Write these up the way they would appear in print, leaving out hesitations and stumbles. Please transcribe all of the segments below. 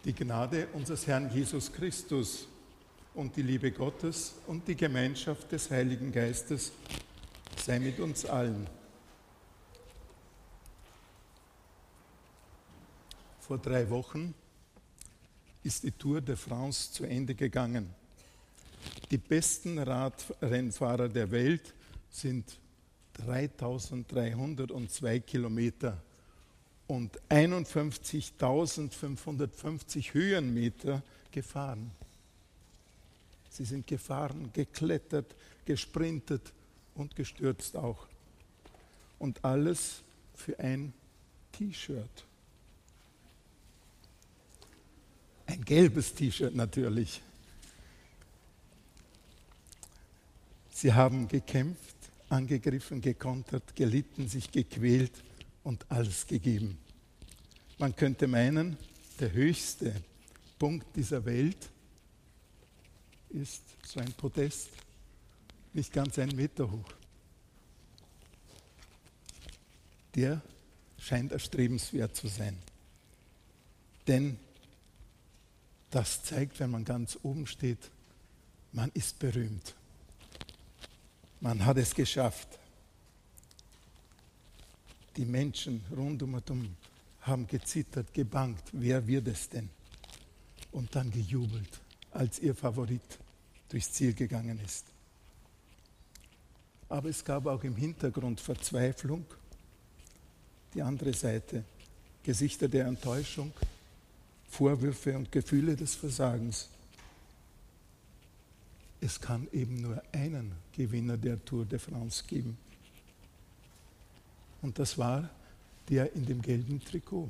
Die Gnade unseres Herrn Jesus Christus und die Liebe Gottes und die Gemeinschaft des Heiligen Geistes sei mit uns allen. Vor 3 Wochen ist die Tour de France zu Ende gegangen. Die besten Radrennfahrer der Welt sind 3.302 Kilometer und 51.550 Höhenmeter gefahren. Sie sind gefahren, geklettert, gesprintet und gestürzt auch. Und alles für ein T-Shirt. Ein gelbes T-Shirt natürlich. Sie haben gekämpft, angegriffen, gekontert, gelitten, sich gequält und alles gegeben. Man könnte meinen, der höchste Punkt dieser Welt ist so ein Podest, nicht ganz 1 Meter hoch. Der scheint erstrebenswert zu sein. Denn das zeigt, wenn man ganz oben steht, man ist berühmt. Man hat es geschafft. Die Menschen rund um und um haben gezittert, gebangt. Wer wird es denn? Und dann gejubelt, als ihr Favorit durchs Ziel gegangen ist. Aber es gab auch im Hintergrund Verzweiflung, die andere Seite, Gesichter der Enttäuschung, Vorwürfe und Gefühle des Versagens. Es kann eben nur einen Gewinner der Tour de France geben. Und das war der in dem gelben Trikot.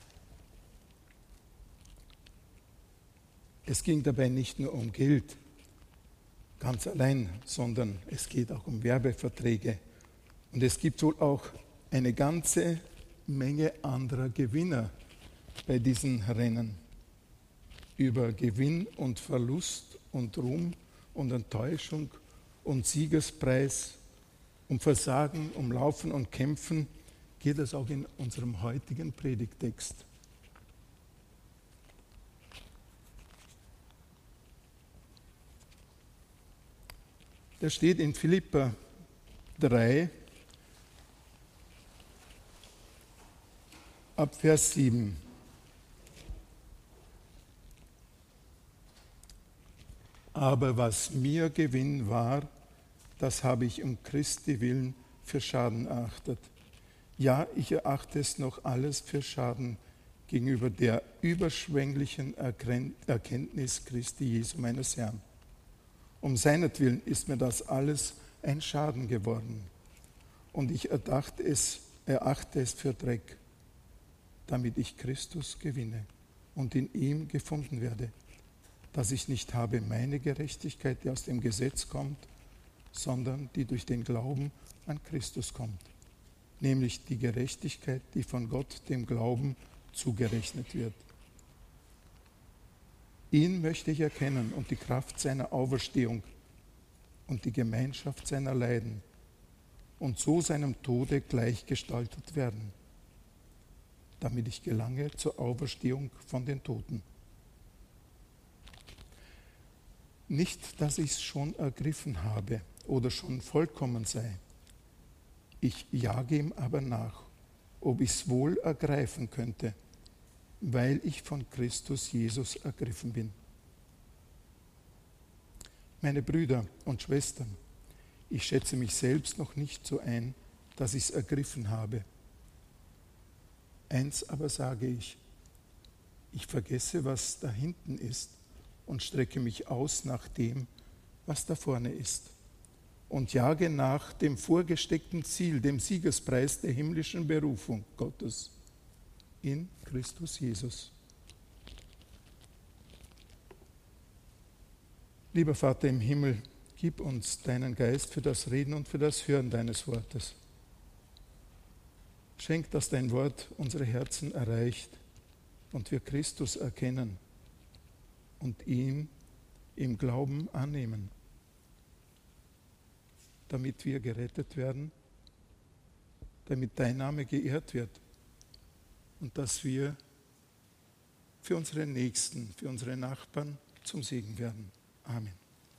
Es ging dabei nicht nur um Geld, ganz allein, sondern es geht auch um Werbeverträge. Und es gibt wohl auch eine ganze Menge anderer Gewinner bei diesen Rennen. Über Gewinn und Verlust und Ruhm und Enttäuschung und Siegespreis, um Versagen, um Laufen und Kämpfen geht es auch in unserem heutigen Predigttext. Der steht in Philipper 3 ab Vers 7. Aber was mir Gewinn war, das habe ich um Christi willen für Schaden erachtet. Ja, ich erachte es noch alles für Schaden gegenüber der überschwänglichen Erkenntnis Christi Jesu meines Herrn. Um seinetwillen ist mir das alles ein Schaden geworden. Und ich erachte es für Dreck, damit ich Christus gewinne und in ihm gefunden werde, dass ich nicht habe meine Gerechtigkeit, die aus dem Gesetz kommt, sondern die durch den Glauben an Christus kommt, nämlich die Gerechtigkeit, die von Gott dem Glauben zugerechnet wird. Ihn möchte ich erkennen und die Kraft seiner Auferstehung und die Gemeinschaft seiner Leiden und so seinem Tode gleichgestaltet werden, damit ich gelange zur Auferstehung von den Toten. Nicht, dass ich es schon ergriffen habe oder schon vollkommen sei. Ich jage ihm aber nach, ob ich es wohl ergreifen könnte, weil ich von Christus Jesus ergriffen bin. Meine Brüder und Schwestern, ich schätze mich selbst noch nicht so ein, dass ich es ergriffen habe. Eins aber sage ich vergesse, was da hinten ist und strecke mich aus nach dem, was da vorne ist und jage nach dem vorgesteckten Ziel, dem Siegespreis der himmlischen Berufung Gottes in Christus Jesus. Lieber Vater im Himmel, gib uns deinen Geist für das Reden und für das Hören deines Wortes. Schenk, dass dein Wort unsere Herzen erreicht und wir Christus erkennen und ihn im Glauben annehmen, damit wir gerettet werden, damit dein Name geehrt wird und dass wir für unsere Nächsten, für unsere Nachbarn zum Segen werden. Amen.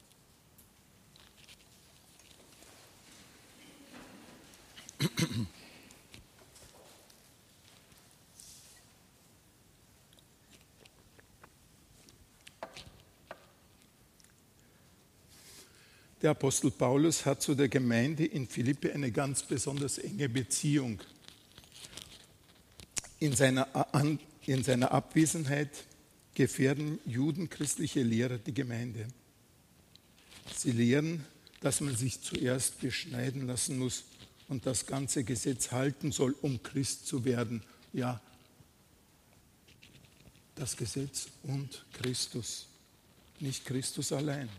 Der Apostel Paulus hat zu der Gemeinde in Philippi eine ganz besonders enge Beziehung. In seiner Abwesenheit gefährden judenchristliche Lehrer die Gemeinde. Sie lehren, dass man sich zuerst beschneiden lassen muss und das ganze Gesetz halten soll, um Christ zu werden. Ja, das Gesetz und Christus, nicht Christus allein.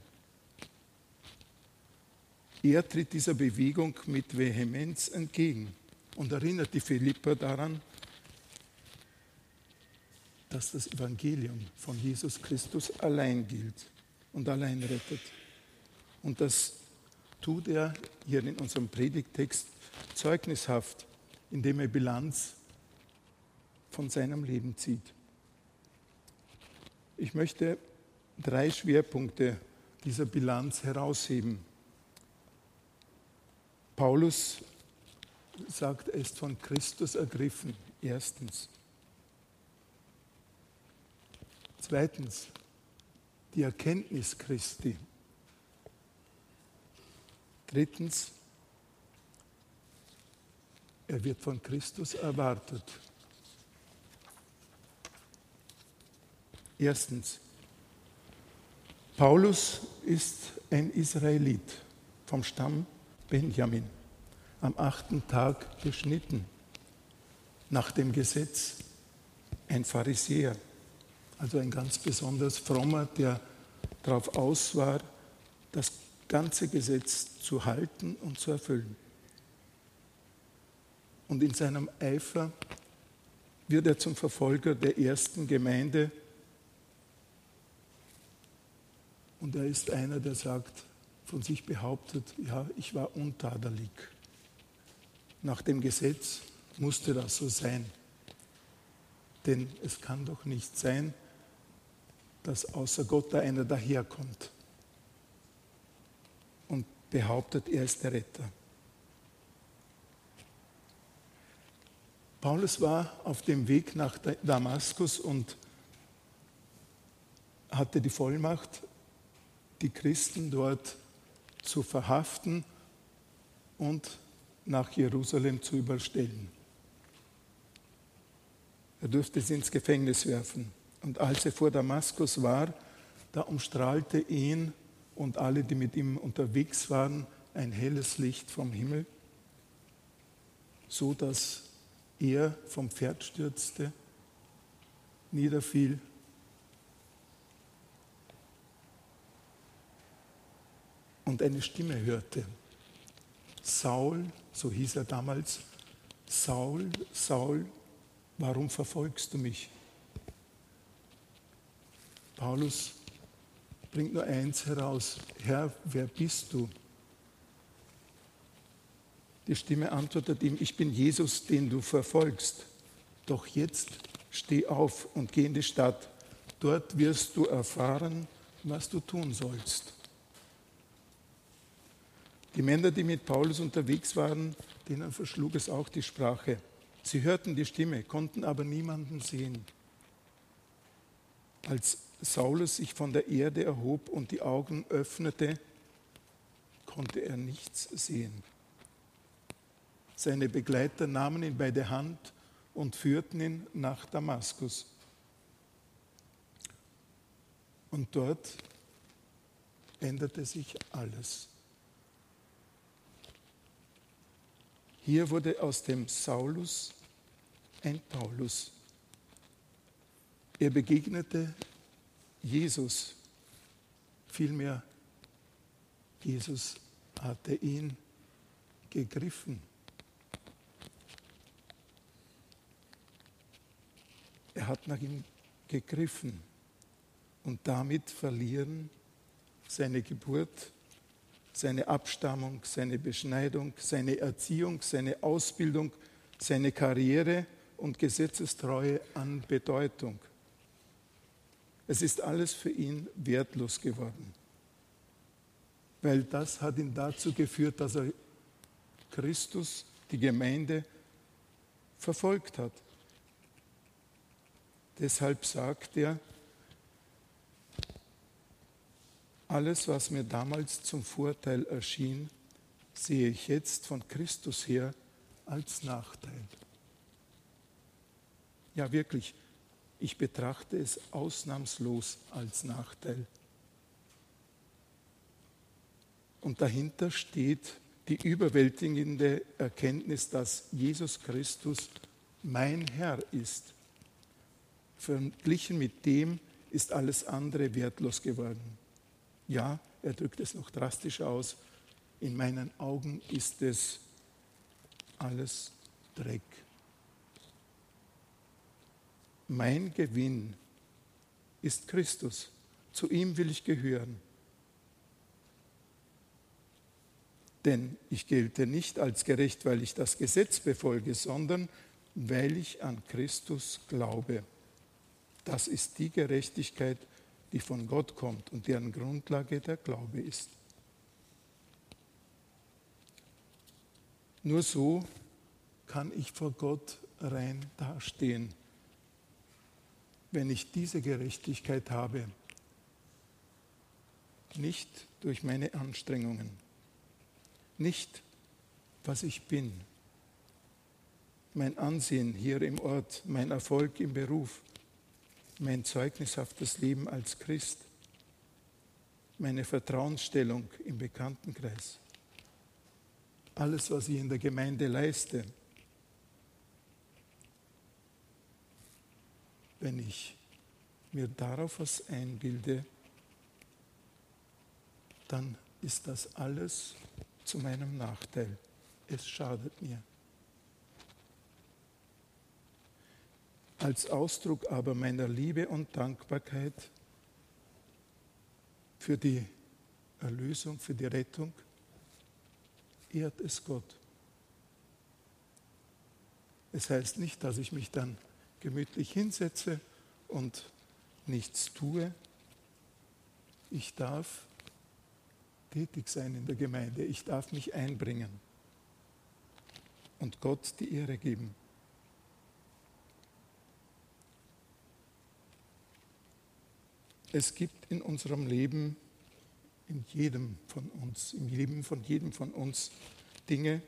Er tritt dieser Bewegung mit Vehemenz entgegen und erinnert die Philipper daran, dass das Evangelium von Jesus Christus allein gilt und allein rettet. Und das tut er hier in unserem Predigttext zeugnishaft, indem er Bilanz von seinem Leben zieht. Ich möchte 3 Schwerpunkte dieser Bilanz herausheben. Paulus sagt, er ist von Christus ergriffen, erstens. Zweitens, die Erkenntnis Christi. Drittens, er wird von Christus erwartet. Erstens, Paulus ist ein Israelit vom Stamm Benjamin, am 8. Tag beschnitten, nach dem Gesetz ein Pharisäer, also ein ganz besonders frommer, der darauf aus war, das ganze Gesetz zu halten und zu erfüllen. Und in seinem Eifer wird er zum Verfolger der ersten Gemeinde. Und er ist einer, der sagt, von sich behauptet, ja, ich war untadelig. Nach dem Gesetz musste das so sein. Denn es kann doch nicht sein, dass außer Gott da einer daherkommt und behauptet, er ist der Retter. Paulus war auf dem Weg nach Damaskus und hatte die Vollmacht, die Christen dort zu verhaften und nach Jerusalem zu überstellen. Er durfte sie ins Gefängnis werfen. Und als er vor Damaskus war, da umstrahlte ihn und alle, die mit ihm unterwegs waren, ein helles Licht vom Himmel, so dass er vom Pferd stürzte, niederfiel und eine Stimme hörte. Saul, so hieß er damals, Saul, Saul, warum verfolgst du mich? Paulus bringt nur eins heraus, Herr, wer bist du? Die Stimme antwortet ihm, ich bin Jesus, den du verfolgst. Doch jetzt steh auf und geh in die Stadt. Dort wirst du erfahren, was du tun sollst. Die Männer, die mit Paulus unterwegs waren, denen verschlug es auch die Sprache. Sie hörten die Stimme, konnten aber niemanden sehen. Als Saulus sich von der Erde erhob und die Augen öffnete, konnte er nichts sehen. Seine Begleiter nahmen ihn bei der Hand und führten ihn nach Damaskus. Und dort änderte sich alles. Hier wurde aus dem Saulus ein Paulus. Er begegnete Jesus. Vielmehr, Jesus hatte ihn gegriffen. Er hat nach ihm gegriffen und damit verlieren seine Geburt, seine Abstammung, seine Beschneidung, seine Erziehung, seine Ausbildung, seine Karriere und Gesetzestreue an Bedeutung. Es ist alles für ihn wertlos geworden. Weil das hat ihn dazu geführt, dass er Christus, die Gemeinde, verfolgt hat. Deshalb sagt er, alles, was mir damals zum Vorteil erschien, sehe ich jetzt von Christus her als Nachteil. Ja, wirklich, ich betrachte es ausnahmslos als Nachteil. Und dahinter steht die überwältigende Erkenntnis, dass Jesus Christus mein Herr ist. Verglichen mit dem ist alles andere wertlos geworden. Ja, er drückt es noch drastischer aus. In meinen Augen ist es alles Dreck. Mein Gewinn ist Christus. Zu ihm will ich gehören. Denn ich gelte nicht als gerecht, weil ich das Gesetz befolge, sondern weil ich an Christus glaube. Das ist die Gerechtigkeit, die von Gott kommt und deren Grundlage der Glaube ist. Nur so kann ich vor Gott rein dastehen, wenn ich diese Gerechtigkeit habe, nicht durch meine Anstrengungen, nicht was ich bin, mein Ansehen hier im Ort, mein Erfolg im Beruf, mein zeugnishaftes Leben als Christ, meine Vertrauensstellung im Bekanntenkreis, alles, was ich in der Gemeinde leiste. Wenn ich mir darauf was einbilde, dann ist das alles zu meinem Nachteil. Es schadet mir. Als Ausdruck aber meiner Liebe und Dankbarkeit für die Erlösung, für die Rettung, ehrt es Gott. Es heißt nicht, dass ich mich dann gemütlich hinsetze und nichts tue. Ich darf tätig sein in der Gemeinde. Ich darf mich einbringen und Gott die Ehre geben. Es gibt in unserem Leben, in jedem von uns, im Leben von jedem von uns Dinge,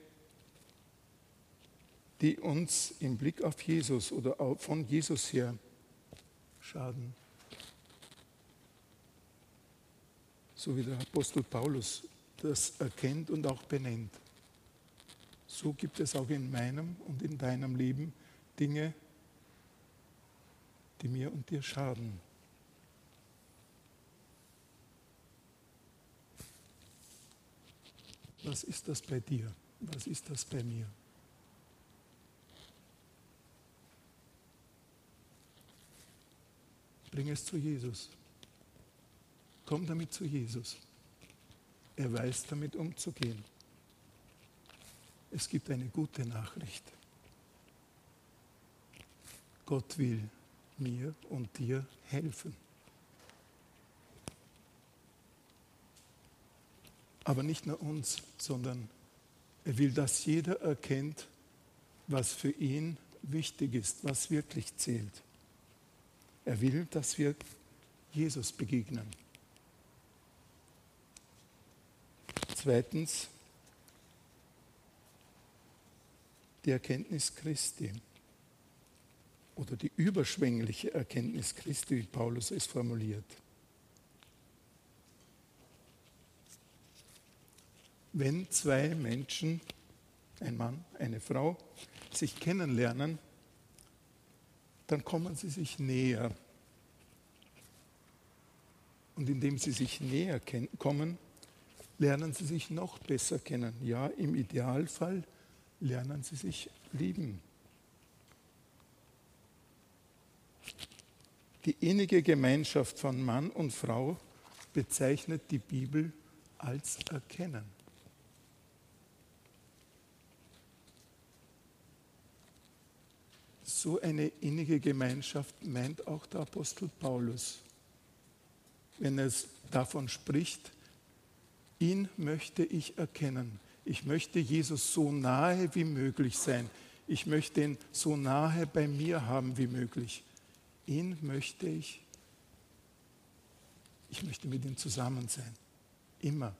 die uns im Blick auf Jesus oder von Jesus her schaden. So wie der Apostel Paulus das erkennt und auch benennt. So gibt es auch in meinem und in deinem Leben Dinge, die mir und dir schaden. Was ist das bei dir? Was ist das bei mir? Bring es zu Jesus. Komm damit zu Jesus. Er weiß, damit umzugehen. Es gibt eine gute Nachricht. Gott will mir und dir helfen. Aber nicht nur uns, sondern er will, dass jeder erkennt, was für ihn wichtig ist, was wirklich zählt. Er will, dass wir Jesus begegnen. Zweitens, die Erkenntnis Christi oder die überschwängliche Erkenntnis Christi, wie Paulus es formuliert. Wenn zwei Menschen, ein Mann, eine Frau, sich kennenlernen, dann kommen sie sich näher. Und indem sie sich näher kommen, lernen sie sich noch besser kennen. Ja, im Idealfall lernen sie sich lieben. Die innige Gemeinschaft von Mann und Frau bezeichnet die Bibel als Erkennen. So eine innige Gemeinschaft meint auch der Apostel Paulus. wenn es davon spricht, ihn möchte ich erkennen. Ich möchte Jesus so nahe wie möglich sein. Ich möchte ihn so nahe bei mir haben wie möglich. Ihn möchte ich möchte mit ihm zusammen sein. Immer.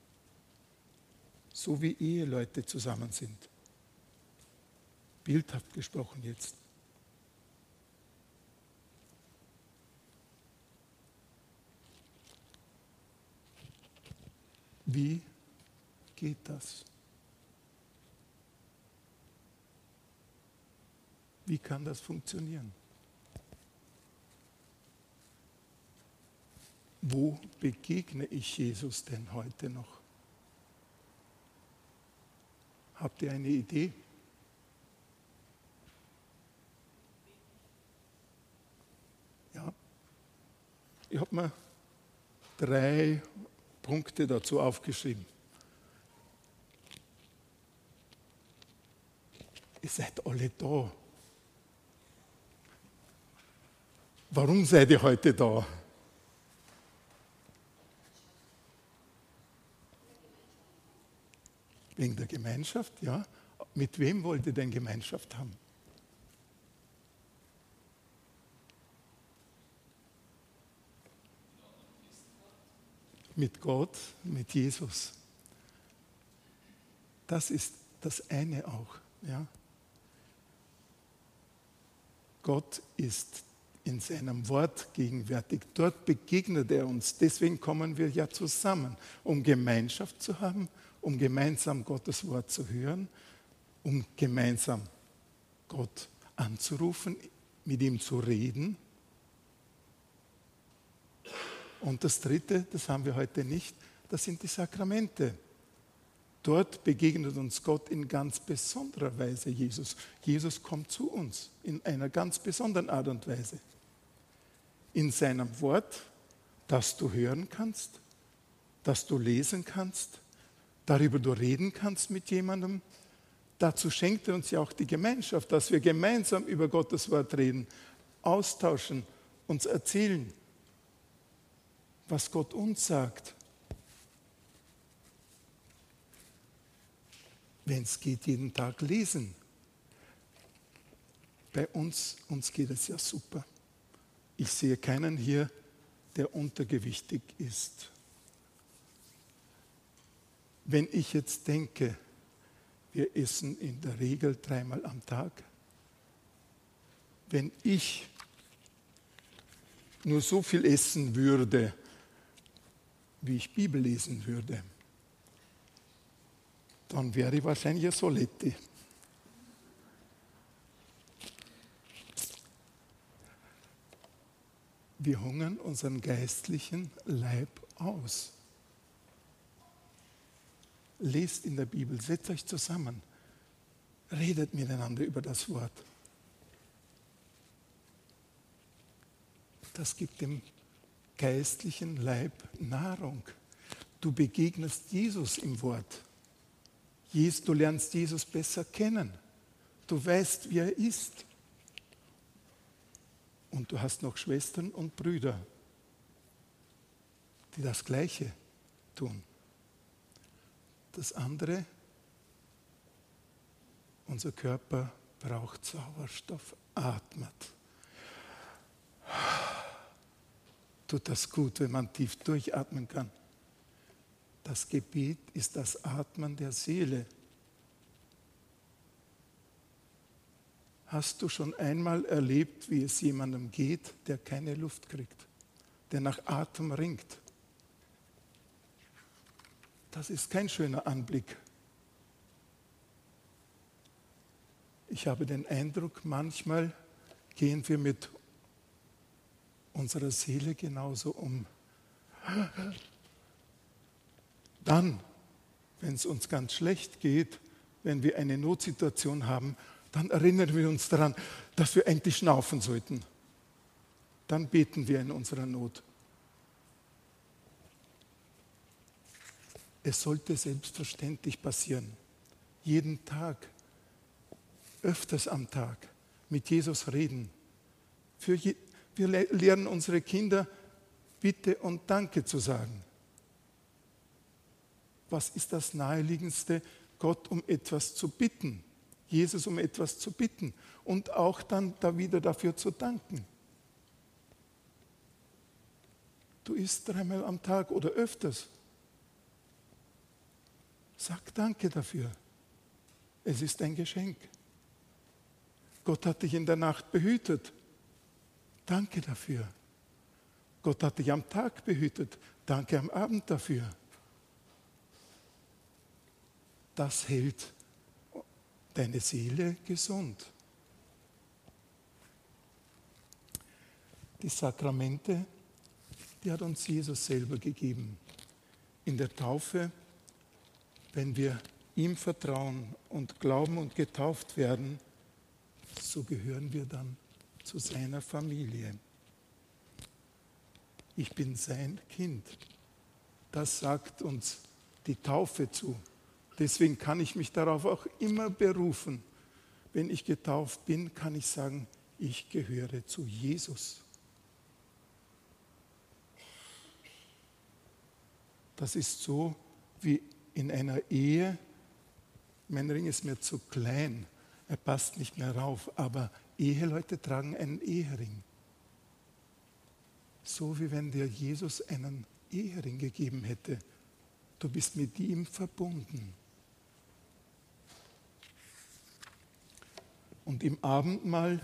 So wie Eheleute zusammen sind. Bildhaft gesprochen jetzt. Wie geht das? Wie kann das funktionieren? Wo begegne ich Jesus denn heute noch? Habt ihr eine Idee? Ja. Ich habe mir 3 Punkte dazu aufgeschrieben. Ihr seid alle da. Warum seid ihr heute da? Wegen der Gemeinschaft, ja. Mit wem wollt ihr denn Gemeinschaft haben? Mit Gott, mit Jesus. Das ist das eine auch. Ja. Gott ist in seinem Wort gegenwärtig. Dort begegnet er uns. Deswegen kommen wir ja zusammen, um Gemeinschaft zu haben, um gemeinsam Gottes Wort zu hören, um gemeinsam Gott anzurufen, mit ihm zu reden. Und das Dritte, das haben wir heute nicht, das sind die Sakramente. Dort begegnet uns Gott in ganz besonderer Weise, Jesus. Jesus kommt zu uns in einer ganz besonderen Art und Weise. In seinem Wort, das du hören kannst, das du lesen kannst, darüber du reden kannst mit jemandem. Dazu schenkt er uns ja auch die Gemeinschaft, dass wir gemeinsam über Gottes Wort reden, austauschen, uns erzählen, was Gott uns sagt. Wenn es geht, jeden Tag lesen. Bei uns geht es ja super. Ich sehe keinen hier, der untergewichtig ist. Wenn ich jetzt denke, wir essen in der Regel 3-mal am Tag. Wenn ich nur so viel essen würde, wie ich Bibel lesen würde, dann wäre ich wahrscheinlich ein Soletti. Wir hungern unseren geistlichen Leib aus. Lest in der Bibel, setzt euch zusammen, redet miteinander über das Wort. Das gibt dem geistlichen Leib Nahrung. Du begegnest Jesus im Wort. Du lernst Jesus besser kennen. Du weißt, wie er ist. Und du hast noch Schwestern und Brüder, die das Gleiche tun. Das andere, unser Körper braucht Sauerstoff, atmet. Tut das gut, wenn man tief durchatmen kann. Das Gebet ist das Atmen der Seele. Hast du schon einmal erlebt, wie es jemandem geht, der keine Luft kriegt, der nach Atem ringt? Das ist kein schöner Anblick. Ich habe den Eindruck, manchmal gehen wir mit unserer Seele genauso um. Dann, wenn es uns ganz schlecht geht, wenn wir eine Notsituation haben, dann erinnern wir uns daran, dass wir eigentlich schnaufen sollten. Dann beten wir in unserer Not. Es sollte selbstverständlich passieren. Jeden Tag, öfters am Tag, mit Jesus reden. Wir lehren unsere Kinder, Bitte und Danke zu sagen. Was ist das Naheliegendste? Gott um etwas zu bitten, Jesus um etwas zu bitten und auch dann da wieder dafür zu danken. Du isst 3-mal am Tag oder öfters. Sag Danke dafür. Es ist ein Geschenk. Gott hat dich in der Nacht behütet. Danke dafür. Gott hat dich am Tag behütet. Danke am Abend dafür. Das hält deine Seele gesund. Die Sakramente, die hat uns Jesus selber gegeben. In der Taufe, wenn wir ihm vertrauen und glauben und getauft werden, so gehören wir dann zu seiner Familie. Ich bin sein Kind. Das sagt uns die Taufe zu. Deswegen kann ich mich darauf auch immer berufen. Wenn ich getauft bin, kann ich sagen, ich gehöre zu Jesus. Das ist so wie in einer Ehe. Mein Ring ist mir zu klein, er passt nicht mehr rauf, aber Eheleute tragen einen Ehering. So wie wenn dir Jesus einen Ehering gegeben hätte. Du bist mit ihm verbunden. Und im Abendmahl,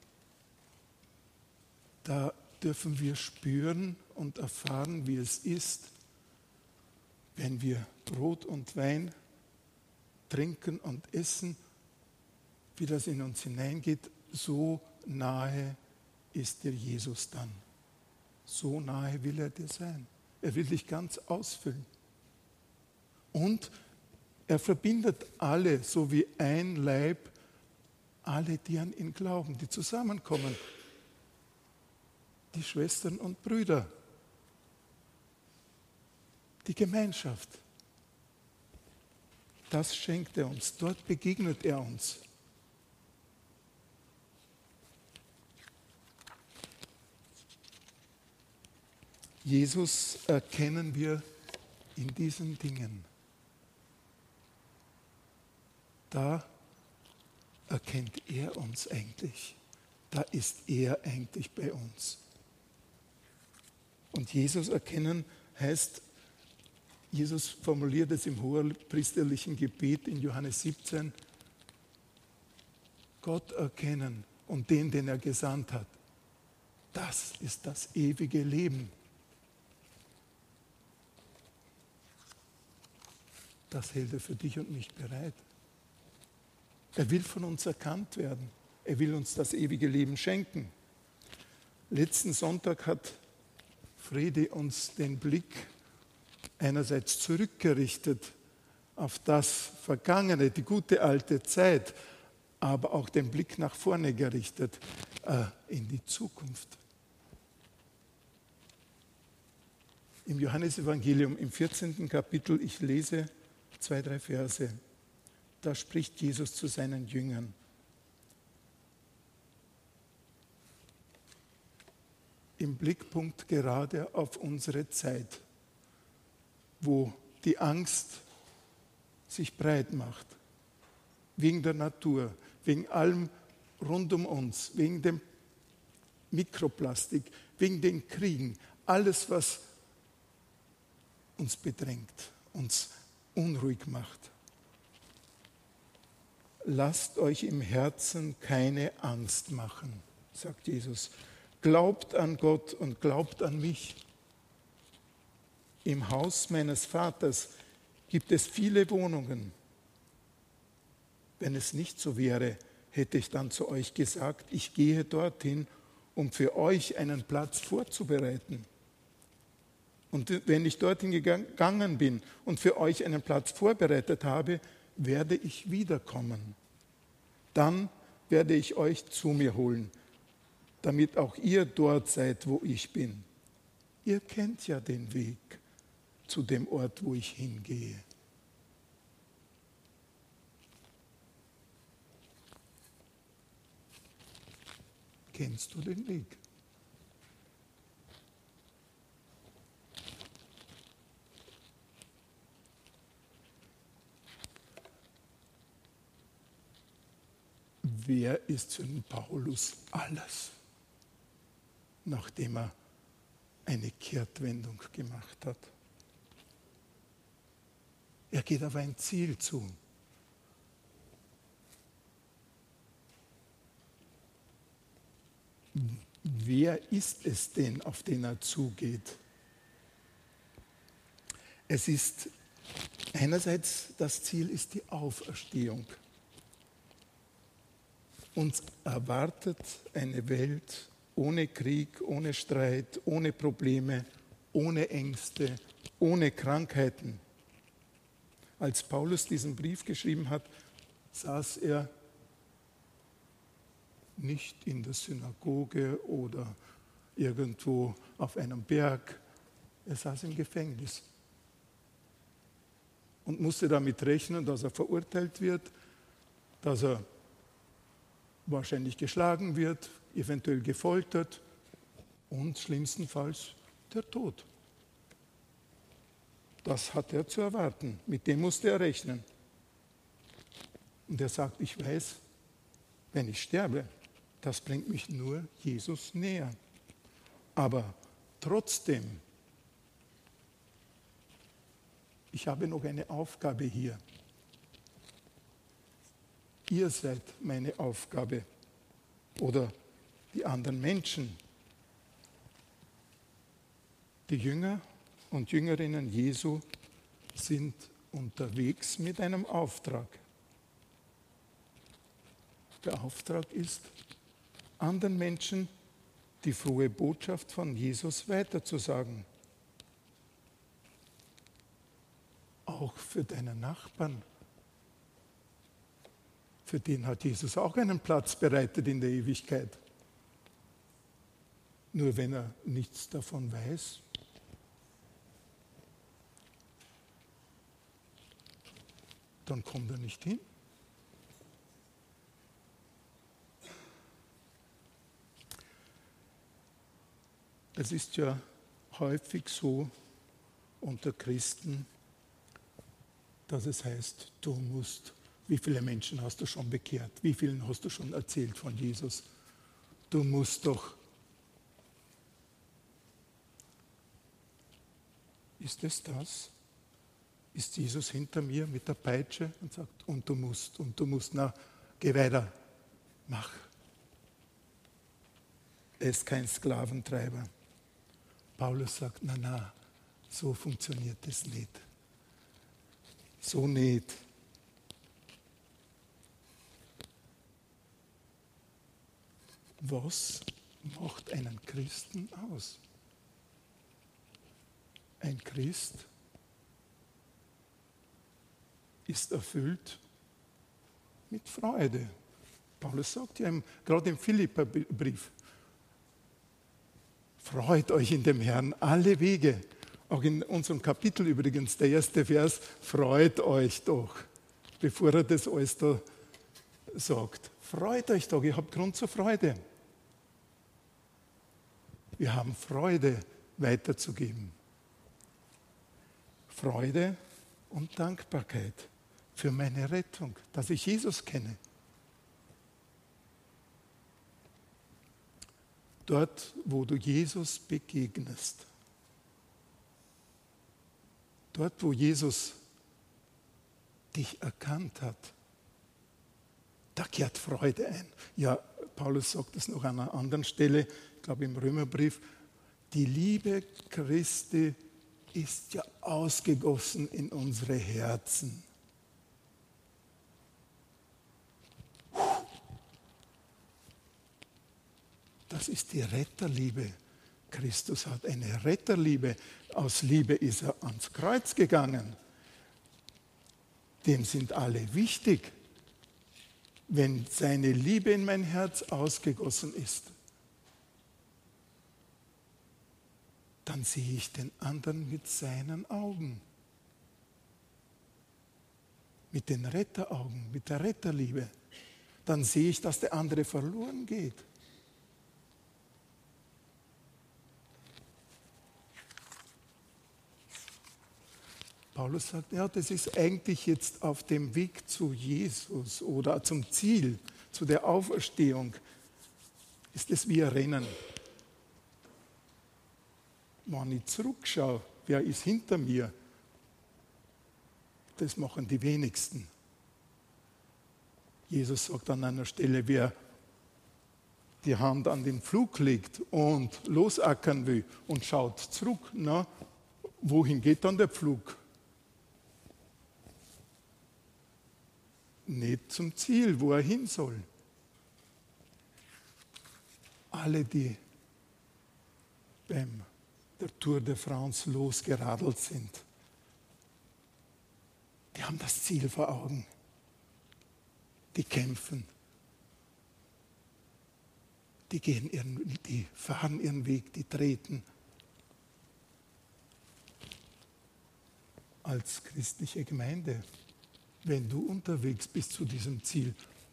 da dürfen wir spüren und erfahren, wie es ist, wenn wir Brot und Wein trinken und essen, wie das in uns hineingeht, so nahe ist dir Jesus dann. So nahe will er dir sein. Er will dich ganz ausfüllen. Und er verbindet alle, so wie ein Leib, alle, die an ihn glauben, die zusammenkommen. Die Schwestern und Brüder. Die Gemeinschaft. Das schenkt er uns. Dort begegnet er uns. Jesus erkennen wir in diesen Dingen. Da erkennt er uns eigentlich. Da ist er eigentlich bei uns. Und Jesus erkennen heißt, Jesus formuliert es im hohepriesterlichen Gebet in Johannes 17, Gott erkennen und den er gesandt hat. Das ist das ewige Leben. Das hält er für dich und mich bereit. Er will von uns erkannt werden. Er will uns das ewige Leben schenken. Letzten Sonntag hat Fredi uns den Blick einerseits zurückgerichtet auf das Vergangene, die gute alte Zeit, aber auch den Blick nach vorne gerichtet in die Zukunft. Im Johannesevangelium im 14. Kapitel, ich lese 2-3 Verse, da spricht Jesus zu seinen Jüngern. Im Blickpunkt gerade auf unsere Zeit, wo die Angst sich breit macht, wegen der Natur, wegen allem rund um uns, wegen dem Mikroplastik, wegen den Kriegen, alles, was uns bedrängt, uns unruhig macht. Lasst euch im Herzen keine Angst machen, sagt Jesus. Glaubt an Gott und glaubt an mich. Im Haus meines Vaters gibt es viele Wohnungen. Wenn es nicht so wäre, hätte ich dann zu euch gesagt, ich gehe dorthin, um für euch einen Platz vorzubereiten. Und wenn ich dorthin gegangen bin und für euch einen Platz vorbereitet habe, werde ich wiederkommen. Dann werde ich euch zu mir holen, damit auch ihr dort seid, wo ich bin. Ihr kennt ja den Weg zu dem Ort, wo ich hingehe. Kennst du den Weg? wer ist für den Paulus alles, nachdem er eine Kehrtwendung gemacht hat? Er geht auf ein Ziel zu. Wer ist es denn, auf den er zugeht? Es ist einerseits, das Ziel ist die Auferstehung. Uns erwartet eine Welt ohne Krieg, ohne Streit, ohne Probleme, ohne Ängste, ohne Krankheiten. Als Paulus diesen Brief geschrieben hat, saß er nicht in der Synagoge oder irgendwo auf einem Berg. Er saß im Gefängnis und musste damit rechnen, dass er verurteilt wird, dass er wahrscheinlich geschlagen wird, eventuell gefoltert und schlimmstenfalls der Tod. Das hat er zu erwarten, mit dem musste er rechnen. Und er sagt, ich weiß, wenn ich sterbe, das bringt mich nur Jesus näher. Aber trotzdem, ich habe noch eine Aufgabe hier. Ihr seid meine Aufgabe oder die anderen Menschen. Die Jünger und Jüngerinnen Jesu sind unterwegs mit einem Auftrag. Der Auftrag ist, anderen Menschen die frohe Botschaft von Jesus weiterzusagen. Auch für deinen Nachbarn. Für den hat Jesus auch einen Platz bereitet in der Ewigkeit. Nur wenn er nichts davon weiß, dann kommt er nicht hin. Es ist ja häufig so unter Christen, dass es heißt, du musst, wie viele Menschen hast du schon bekehrt? Wie vielen hast du schon erzählt von Jesus? Du musst doch. Ist es das? Ist Jesus hinter mir mit der Peitsche und sagt, und du musst, na, geh weiter, mach. Er ist kein Sklaventreiber. Paulus sagt, na, so funktioniert es nicht. So nicht. Was macht einen Christen aus? Ein Christ ist erfüllt mit Freude. Paulus sagt ja gerade im Philipperbrief, freut euch in dem Herrn alle Wege. Auch in unserem Kapitel übrigens, der erste Vers, freut euch doch, bevor er das alles da sagt. Freut euch doch, ihr habt Grund zur Freude. Wir haben Freude weiterzugeben. Freude und Dankbarkeit für meine Rettung, dass ich Jesus kenne. Dort, wo du Jesus begegnest, dort, wo Jesus dich erkannt hat, da kehrt Freude ein. Ja, Paulus sagt es noch an einer anderen Stelle, ich glaube im Römerbrief, die Liebe Christi ist ja ausgegossen in unsere Herzen. Das ist die Retterliebe. Christus hat eine Retterliebe. Aus Liebe ist er ans Kreuz gegangen. Dem sind alle wichtig. Wenn seine Liebe in mein Herz ausgegossen ist, dann sehe ich den anderen mit seinen Augen. Mit den Retteraugen, mit der Retterliebe. Dann sehe ich, dass der andere verloren geht. Paulus sagt, ja, das ist eigentlich jetzt auf dem Weg zu Jesus oder zum Ziel, zu der Auferstehung, ist es wie ein Rennen. Wenn ich zurückschaue, wer ist hinter mir, das machen die wenigsten. Jesus sagt an einer Stelle, wer die Hand an den Pflug legt und losackern will und schaut zurück, na, wohin geht dann der Pflug? Nicht zum Ziel, wo er hin soll. Alle, die beim der Tour de France losgeradelt sind, die haben das Ziel vor Augen. Die kämpfen. Die fahren ihren Weg, die treten. Als christliche Gemeinde, wenn du unterwegs bist zu diesem Ziel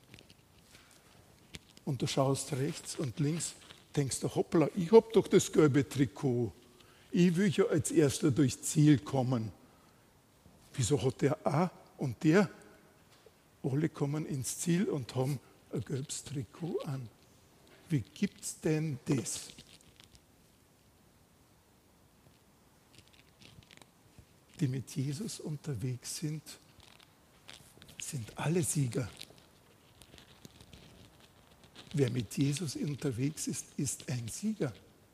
und du schaust rechts und links, denkst du, hoppla, ich hab doch das gelbe Trikot. Ich will ja als Erster durchs Ziel kommen. Wieso hat der auch und der? Alle kommen ins Ziel und haben ein gelbes Trikot an. Wie gibt's denn das? Die mit Jesus unterwegs sind, sind alle Sieger. Wer mit Jesus unterwegs ist, ist ein Sieger.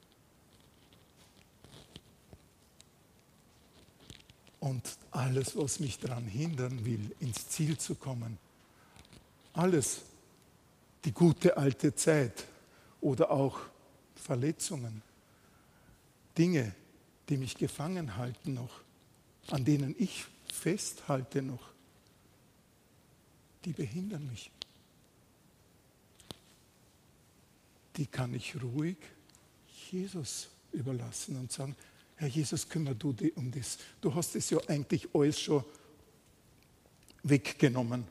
Und alles, was mich daran hindern will, ins Ziel zu kommen, alles, die gute alte Zeit oder auch Verletzungen, Dinge, die mich gefangen halten noch, an denen ich festhalte noch, die behindern mich. Die kann ich ruhig Jesus überlassen und sagen, Herr Jesus, kümmere du dich um das. Du hast es ja eigentlich alles schon weggenommen.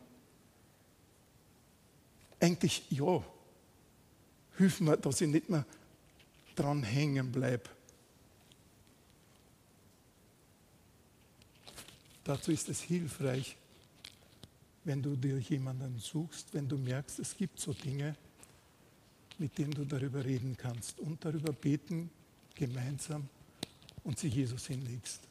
Eigentlich, ja, hilf mir, dass ich nicht mehr dran hängen bleibe. Dazu ist es hilfreich, wenn du dir jemanden suchst, wenn du merkst, es gibt so Dinge, mit denen du darüber reden kannst und darüber beten gemeinsam und sie Jesus hinlegst.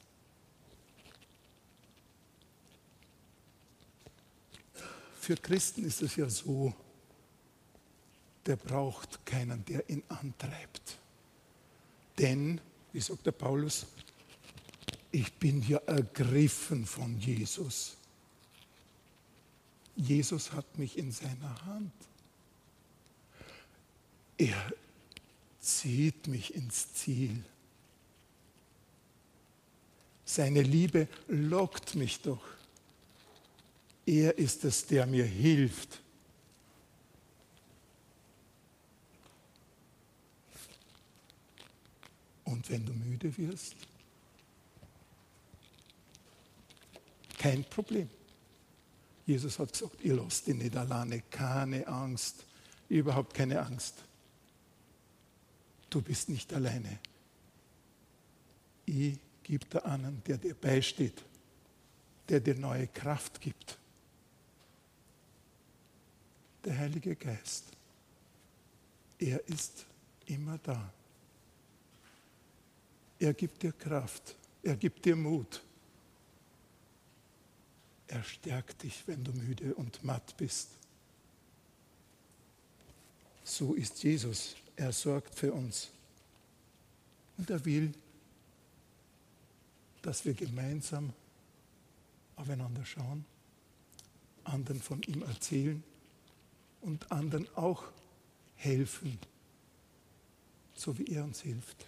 Für Christen ist es ja so, der braucht keinen, der ihn antreibt. Denn, wie sagt der Paulus, ich bin ja ergriffen von Jesus. Jesus hat mich in seiner Hand. Er zieht mich ins Ziel. Seine Liebe lockt mich doch. Er ist es, der mir hilft. Und wenn du müde wirst, kein Problem. Jesus hat gesagt, ihr lasst ihn nicht alleine, keine Angst, überhaupt keine Angst. Du bist nicht alleine. Ich gebe dir einen, der dir beisteht, der dir neue Kraft gibt. Der Heilige Geist. Er ist immer da. Er gibt dir Kraft, er gibt dir Mut. Er stärkt dich, wenn du müde und matt bist. So ist Jesus. Er sorgt für uns. Und er will, dass wir gemeinsam aufeinander schauen, anderen von ihm erzählen und anderen auch helfen, so wie er uns hilft.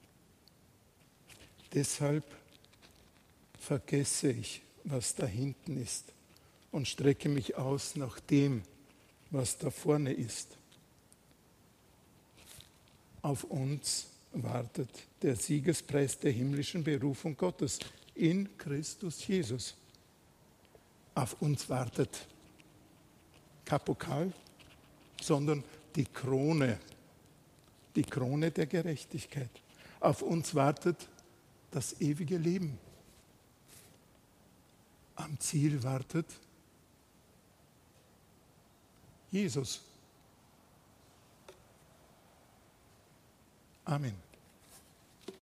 Deshalb vergesse ich, was da hinten ist und strecke mich aus nach dem, was da vorne ist. Auf uns wartet der Siegespreis der himmlischen Berufung Gottes in Christus Jesus. Auf uns wartet kein Pokal, sondern die Krone der Gerechtigkeit. Auf uns wartet das ewige Leben. Am Ziel wartet Jesus. Amen.